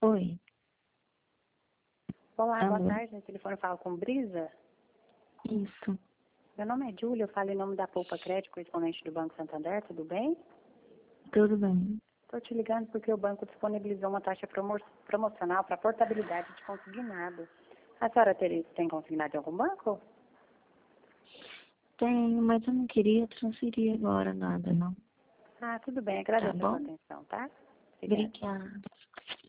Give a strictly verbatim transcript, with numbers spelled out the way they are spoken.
Oi. Olá, boa Alô? tarde. No telefone eu falo com Brisa. Isso. Meu nome é Júlia, eu falo em nome da Poupa Crédito, correspondente do Banco Santander, tudo bem? Tudo bem. Estou te ligando porque o banco disponibilizou uma taxa promo promocional para portabilidade de consignado. A senhora ter, tem consignado em algum banco? Tenho, mas eu não queria transferir agora nada, não. Ah, tudo bem. Tá Agradeço a sua bom? atenção, tá? Obrigada. Obrigada.